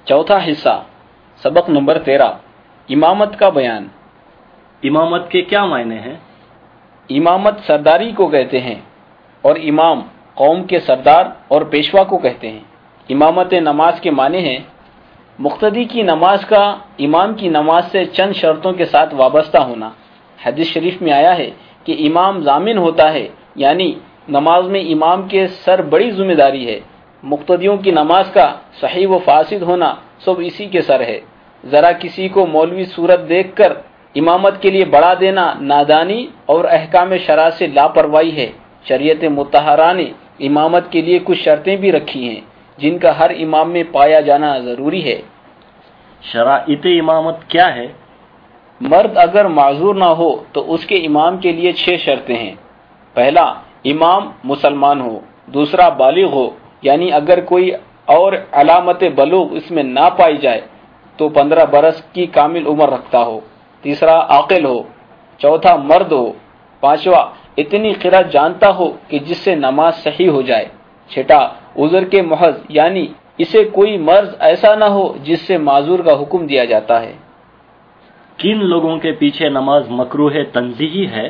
چوتھا حصہ سبق نمبر 13 امامت کا بیان۔ امامت کے کیا معنی ہیں؟ امامت سرداری کو کہتے ہیں اور امام قوم کے سردار اور پیشوا کو کہتے ہیں۔ امامت نماز کے معنی ہیں مقتدی کی نماز کا امام کی نماز سے چند شرطوں کے ساتھ وابستہ ہونا۔ حدیث شریف میں آیا ہے کہ امام ضامن ہوتا ہے، یعنی نماز میں امام کے سر بڑی ذمہ داری ہے۔ مقتدیوں کی نماز کا صحیح و فاسد ہونا سب اسی کے سر ہے۔ ذرا کسی کو مولوی صورت دیکھ کر امامت کے لیے بڑھا دینا نادانی اور احکام شرع سے لاپرواہی ہے۔ شریعت مطہرہ نے امامت کے لیے کچھ شرطیں بھی رکھی ہیں جن کا ہر امام میں پایا جانا ضروری ہے۔ شرائط امامت کیا ہے؟ مرد اگر معذور نہ ہو تو اس کے امام کے لیے 6 شرطیں ہیں۔ پہلا، امام مسلمان ہو۔ دوسرا، بالغ ہو، یعنی اگر کوئی اور علامت بلوغ اس میں نہ پائی جائے تو 15 برس کی کامل عمر رکھتا ہو۔ تیسرا، عاقل ہو۔ چوتھا، مرد ہو۔ پانچواں، اتنی قرأت جانتا ہو کہ جس سے نماز صحیح ہو جائے۔ چھٹا، عذر کے محض، یعنی اسے کوئی مرض ایسا نہ ہو جس سے معذور کا حکم دیا جاتا ہے۔ کن لوگوں کے پیچھے نماز مکروہ تنزیہی ہے؟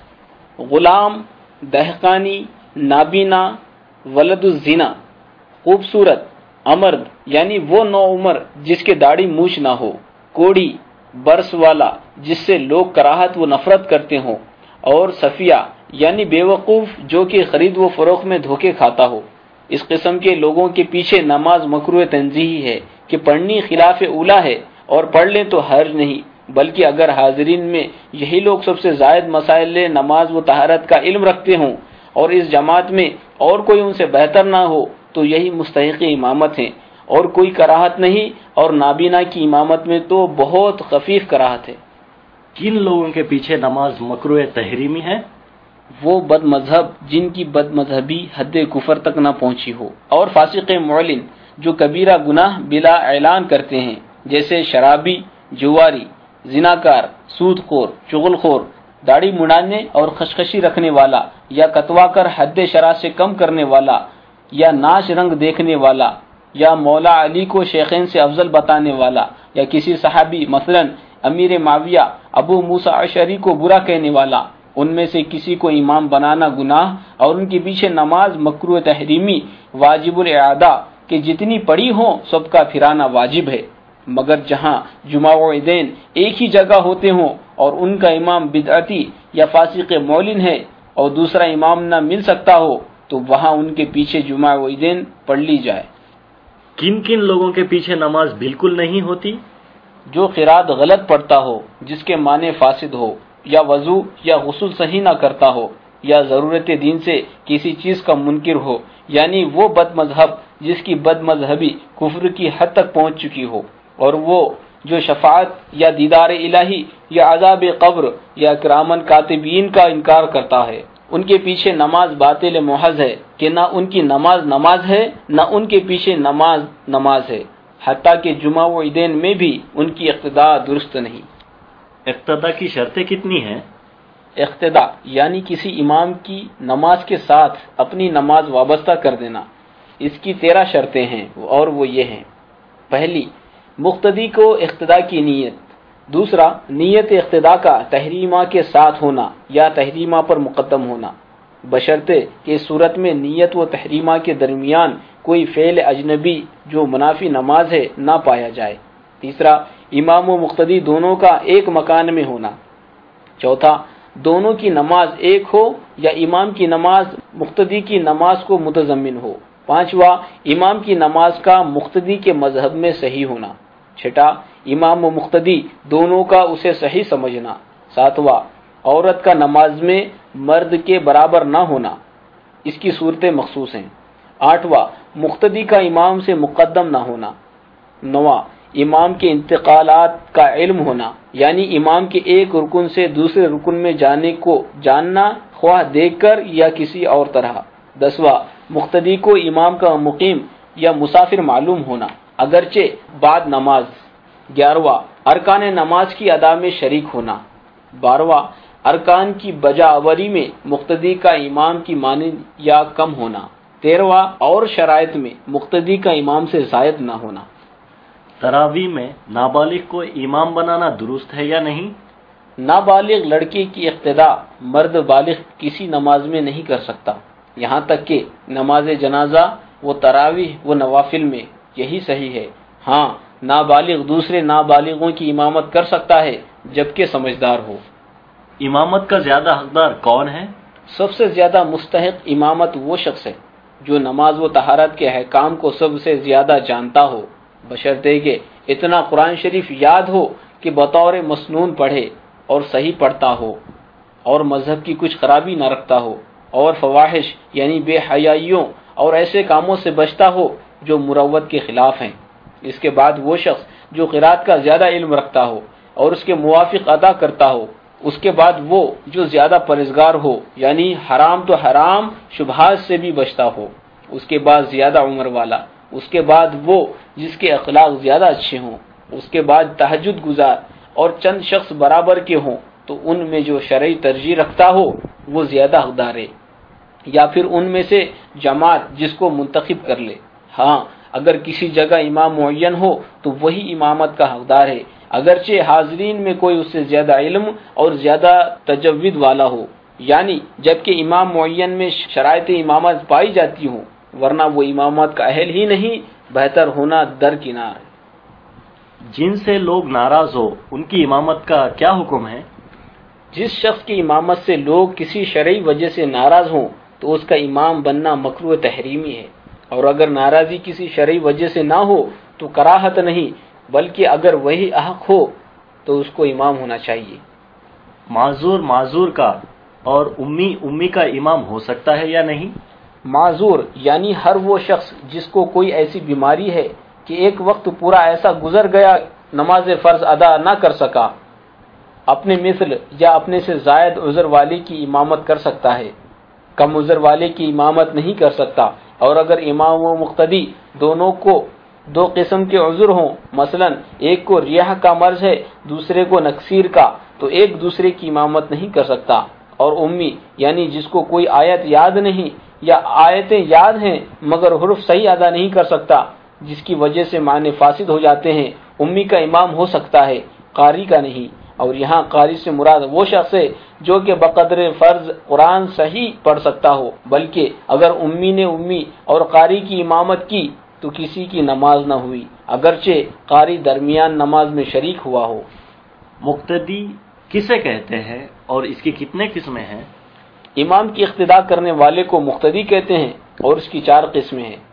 غلام، دہقانی، نابینا، ولد الزنا، خوبصورت، امرد یعنی وہ نو عمر جس کے داڑھی مونچھ نہ ہو، کوڑی، برس والا جس سے لوگ کراہت و نفرت کرتے ہوں، اور صفیہ یعنی بیوقوف جو کہ خرید و فروخت میں دھوکے کھاتا ہو۔ اس قسم کے لوگوں کے پیچھے نماز مکروہ تنزیہی ہے کہ پڑھنی خلاف اولا ہے، اور پڑھ لیں تو حرج نہیں، بلکہ اگر حاضرین میں یہی لوگ سب سے زائد مسائل نماز و طہارت کا علم رکھتے ہوں اور اس جماعت میں اور کوئی ان سے بہتر نہ ہو تو یہی مستحق امامت ہیں، اور کوئی کراہت نہیں، اور نابینا کی امامت میں تو بہت خفیف کراہت ہے۔ کن لوگوں کے پیچھے نماز مکروہ تحریمی ہے؟ وہ بد مذہب جن کی بد مذہبی حد کفر تک نہ پہنچی ہو، اور فاسق معلن جو کبیرہ گناہ بلا اعلان کرتے ہیں، جیسے شرابی، جواری، زناکار، سود خور، چغل خور، داڑھی مڈانے اور خشخشی رکھنے والا، یا کتوا کر حد شرع سے کم کرنے والا، یا ناچ رنگ دیکھنے والا، یا مولا علی کو شیخین سے افضل بتانے والا، یا کسی صحابی مثلا امیر معاویہ، ابو موسیٰ اشعری کو برا کہنے والا، ان میں سے کسی کو امام بنانا گناہ اور ان کے پیچھے نماز مکروہ تحریمی واجب الاعادہ کہ جتنی پڑھی ہوں سب کا پھرانا واجب ہے، مگر جہاں جمعہ و عیدین ایک ہی جگہ ہوتے ہوں اور ان کا امام بدعتی یا فاسق معلن ہے اور دوسرا امام نہ مل سکتا ہو تو وہاں ان کے پیچھے جمعہ و عیدین پڑھ لی جائے۔ کن کن لوگوں کے پیچھے نماز بالکل نہیں ہوتی؟ جو قرات غلط پڑھتا ہو، جس کے معنی فاسد ہو، یا وضو یا غسل صحیح نہ کرتا ہو، یا ضرورت دین سے کسی چیز کا منکر ہو، یعنی وہ بد مذہب جس کی بد مذہبی کفر کی حد تک پہنچ چکی ہو، اور وہ جو شفاعت یا دیدار الہی یا عذاب قبر یا کرامن کاتبین کا انکار کرتا ہے، ان کے پیچھے نماز باطل محض ہے کہ نہ ان کی نماز نماز ہے، نہ ان کے پیچھے نماز نماز ہے، حتیٰ کہ جمعہ و عیدین میں بھی ان کی اقتداء درست نہیں۔ اقتداء کی شرطیں کتنی ہیں؟ اقتداء یعنی کسی امام کی نماز کے ساتھ اپنی نماز وابستہ کر دینا۔ اس کی 13 شرطیں ہیں، اور وہ یہ ہیں: پہلی، مقتدی کو اقتداء کی نیت۔ دوسرا، نیت اقتداء کا تحریمہ کے ساتھ ہونا یا تحریمہ پر مقدم ہونا، بشرطے کہ اس صورت میں نیت و تحریمہ کے درمیان کوئی فعل اجنبی جو منافی نماز ہے نہ پایا جائے۔ تیسرا، امام و مقتدی دونوں کا ایک مکان میں ہونا۔ چوتھا، دونوں کی نماز ایک ہو یا امام کی نماز مقتدی کی نماز کو متضمن ہو۔ پانچواں، امام کی نماز کا مقتدی کے مذہب میں صحیح ہونا۔ چھٹا، امام و مقتدی دونوں کا اسے صحیح سمجھنا۔ ساتواں، عورت کا نماز میں مرد کے برابر نہ ہونا، اس کی صورتیں مخصوص ہیں۔ آٹھواں، مقتدی کا امام سے مقدم نہ ہونا۔ نواں، امام کے انتقالات کا علم ہونا، یعنی امام کے ایک رکن سے دوسرے رکن میں جانے کو جاننا، خواہ دیکھ کر یا کسی اور طرح۔ 10واں، مقتدی کو امام کا مقیم یا مسافر معلوم ہونا، اگرچہ بعد نماز۔ 11واں، ارکان نماز کی ادا میں شریک ہونا۔ 12واں، ارکان کی بجا آوری میں مقتدی کا امام کی مانند یا کم ہونا۔ 13واں، اور شرائط میں مقتدی کا امام سے زائد نہ ہونا۔ تراویح میں نابالغ کو امام بنانا درست ہے یا نہیں؟ نابالغ لڑکے کی اقتدا مرد بالغ کسی نماز میں نہیں کر سکتا، یہاں تک کہ نماز جنازہ و تراویح و نوافل میں یہی صحیح ہے۔ ہاں، نابالغ دوسرے نابالغوں کی امامت کر سکتا ہے جبکہ سمجھدار ہو۔ امامت کا زیادہ حقدار کون ہے؟ سب سے زیادہ مستحق امامت وہ شخص ہے جو نماز و طہارت کے احکام کو سب سے زیادہ جانتا ہو، بشرطے کہ اتنا قرآن شریف یاد ہو کہ بطور مسنون پڑھے اور صحیح پڑھتا ہو، اور مذہب کی کچھ خرابی نہ رکھتا ہو، اور فواحش یعنی بے حیائیوں اور ایسے کاموں سے بچتا ہو جو مروت کے خلاف ہیں۔ اس کے بعد وہ شخص جو قرات کا زیادہ علم رکھتا ہو اور اس کے موافق ادا کرتا ہو۔ اس کے بعد وہ جو زیادہ پرہیزگار ہو، یعنی حرام تو حرام شبہات سے بھی بچتا ہو۔ اس کے بعد زیادہ عمر والا، اس کے بعد وہ جس کے اخلاق زیادہ اچھے ہوں، اس کے بعد تہجد گزار، اور چند شخص برابر کے ہوں تو ان میں جو شرعی ترجیح رکھتا ہو وہ زیادہ حقدار ہے، یا پھر ان میں سے جماعت جس کو منتخب کر لے۔ ہاں، اگر کسی جگہ امام معین ہو تو وہی امامت کا حقدار ہے، اگرچہ حاضرین میں کوئی اس سے زیادہ علم اور زیادہ تجوید والا ہو، یعنی جبکہ امام معین میں شرائط امامت پائی جاتی ہوں، ورنہ وہ امامت کا اہل ہی نہیں، بہتر ہونا درکنار ہے۔ جن سے لوگ ناراض ہو ان کی امامت کا کیا حکم ہے؟ جس شخص کی امامت سے لوگ کسی شرعی وجہ سے ناراض ہوں تو اس کا امام بننا مکروہ تحریمی ہے، اور اگر ناراضی کسی شرعی وجہ سے نہ ہو تو کراہت نہیں، بلکہ اگر وہی احق ہو تو اس کو امام ہونا چاہیے۔ معذور کا اور امی کا امام ہو سکتا ہے یا نہیں؟ معذور یعنی ہر وہ شخص جس کو کوئی ایسی بیماری ہے کہ ایک وقت پورا ایسا گزر گیا نماز فرض ادا نہ کر سکا، اپنے مثل یا اپنے سے زائد عذر والے کی امامت کر سکتا ہے، کم عذر والے کی امامت نہیں کر سکتا۔ اور اگر امام و مقتدی دونوں کو دو قسم کے عذر ہوں، مثلا ایک کو ریاح کا مرض ہے، دوسرے کو نکسیر کا، تو ایک دوسرے کی امامت نہیں کر سکتا۔ اور امی یعنی جس کو کوئی آیت یاد نہیں یا آیتیں یاد ہیں مگر حرف صحیح ادا نہیں کر سکتا، جس کی وجہ سے معنی فاسد ہو جاتے ہیں، امی کا امام ہو سکتا ہے، قاری کا نہیں۔ اور یہاں قاری سے مراد وہ شخص ہے جو کہ بقدر فرض قرآن صحیح پڑھ سکتا ہو، بلکہ اگر امی نے امی اور قاری کی امامت کی تو کسی کی نماز نہ ہوئی، اگرچہ قاری درمیان نماز میں شریک ہوا ہو۔ مقتدی کسے کہتے ہیں اور اس کی کتنے قسمیں ہیں؟ امام کی اقتداء کرنے والے کو مقتدی کہتے ہیں اور اس کی 4 قسمیں ہیں۔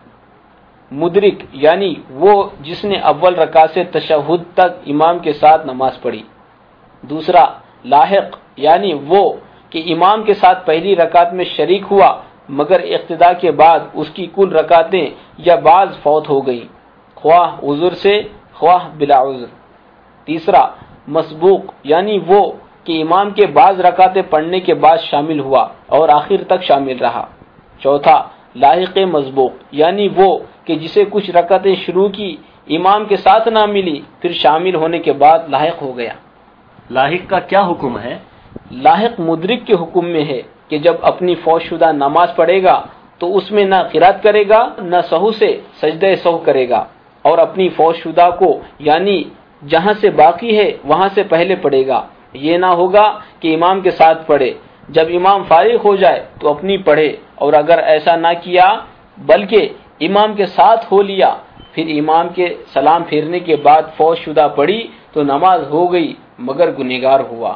مدرک یعنی وہ جس نے اول رکعت سے تشہد تک امام کے ساتھ نماز پڑھی۔ دوسرا لاحق یعنی وہ کہ امام کے ساتھ پہلی رکعت میں شریک ہوا مگر اقتداء کے بعد اس کی کل رکعتیں یا بعض فوت ہو گئیں، خواہ عذر سے خواہ بلا عذر۔ تیسرا مسبوق یعنی وہ کہ امام کے بعض رکعتیں پڑھنے کے بعد شامل ہوا اور آخر تک شامل رہا۔ چوتھا لاحق مسبوق یعنی وہ کہ جسے کچھ رکعتیں شروع کی، امام کے ساتھ نہ ملی، پھر شامل ہونے کے بعد لاحق ہو گیا۔ لاحق کا کیا حکم ہے؟ لاحق مدرک کے حکم میں ہے کہ جب اپنی فوت شدہ نماز پڑھے گا تو اس میں نہ قرات کرے گا نہ سہو سے سجدہ سہو کرے گا، اور اپنی فوت شدہ کو یعنی جہاں سے باقی ہے وہاں سے پہلے پڑھے گا۔ یہ نہ ہوگا کہ امام کے ساتھ پڑھے، جب امام فارغ ہو جائے تو اپنی پڑھے، اور اگر ایسا نہ کیا بلکہ امام کے ساتھ ہو لیا، پھر امام کے سلام پھیرنے کے بعد فوت شدہ پڑھی تو نماز ہو گئی مگر گنہگار ہوا۔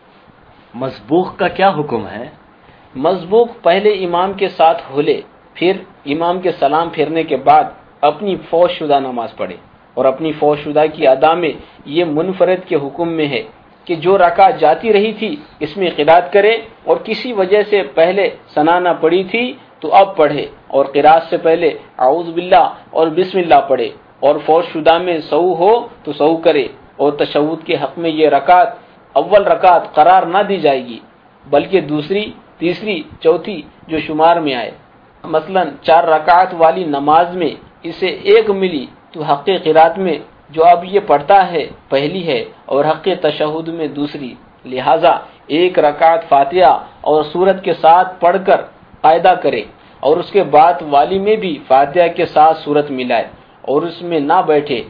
مسبوق کا کیا حکم ہے؟ مسبوق پہلے امام کے ساتھ ہو لے، پھر امام کے سلام پھیرنے کے بعد اپنی فوت شدہ نماز پڑھے، اور اپنی فوت شدہ کی ادا میں یہ منفرد کے حکم میں ہے کہ جو رکعت جاتی رہی تھی اس میں قرات کرے، اور کسی وجہ سے پہلے ثنا نہ پڑھی تھی تو اب پڑھے، اور قرات سے پہلے اعوذ باللہ اور بسم اللہ پڑھے، اور فوت شدہ میں سہو ہو تو سہو کرے، اور تشہد کے حق میں یہ رکعت اول رکعت قرار نہ دی جائے گی بلکہ دوسری، تیسری، چوتھی جو شمار میں آئے۔ مثلا 4 رکعت والی نماز میں اسے 1 ملی تو حق قرات میں جو اب یہ پڑھتا ہے پہلی ہے اور حق تشہد میں دوسری، لہذا 1 رکعت فاتحہ اور سورت کے ساتھ پڑھ کر قاعدہ کرے، اور اس کے بعد والی میں بھی فاتحہ کے ساتھ سورت ملائے اور اس میں نہ بیٹھے،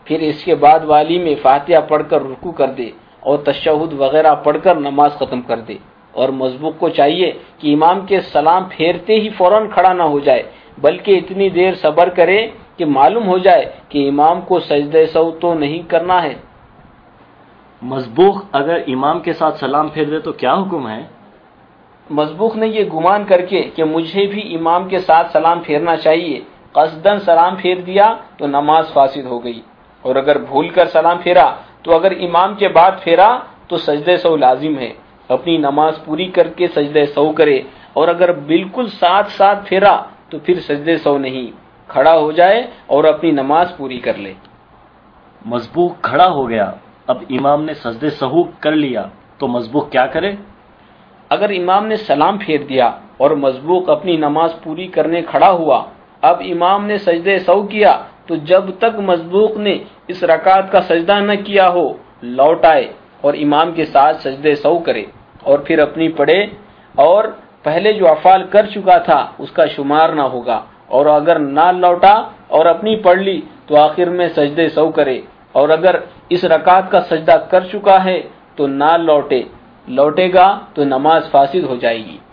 پھر اس کے بعد والی میں فاتحہ پڑھ کر رکوع کر دے اور تشہد وغیرہ پڑھ کر نماز ختم کر دے۔ اور مسبوق کو چاہیے کہ امام کے سلام پھیرتے ہی فوراً کھڑا نہ ہو جائے، بلکہ اتنی دیر صبر کرے کہ معلوم ہو جائے کہ امام کو سجدہ سہو تو نہیں کرنا ہے۔ مسبوق اگر امام کے ساتھ سلام پھیر دے تو کیا حکم ہے؟ مسبوق نے یہ گمان کر کے کہ مجھے بھی امام کے ساتھ سلام پھیرنا چاہیے قصداً سلام پھیر دیا تو نماز فاسد ہو گئی، اور اگر بھول کر سلام پھیرا تو اگر امام کے بعد پھیرا تو سجدہ سہو لازم ہے، اپنی نماز پوری کر کے سجدہ سہو کرے، اور اگر بالکل ساتھ ساتھ پھیرا تو پھر سجدہ سہو نہیں، کھڑا ہو جائے اور اپنی نماز پوری کر لے۔ مسبوق کھڑا ہو گیا، اب امام نے سجدہ سہو کر لیا تو مسبوق کیا کرے؟ اگر امام نے سلام پھیر دیا اور مسبوق اپنی نماز پوری کرنے کھڑا ہوا، اب امام نے سجدہ سہو کیا تو جب تک مسبوق نے اس رکعت کا سجدہ نہ کیا ہو لوٹ آئے اور امام کے ساتھ سجدہ سہو کرے اور پھر اپنی پڑھے، اور پہلے جو افعال کر چکا تھا اس کا شمار نہ ہوگا، اور اگر نہ لوٹا اور اپنی پڑھ لی تو آخر میں سجدہ سہو کرے، اور اگر اس رکعت کا سجدہ کر چکا ہے تو نہ لوٹے گا تو نماز فاسد ہو جائے گی۔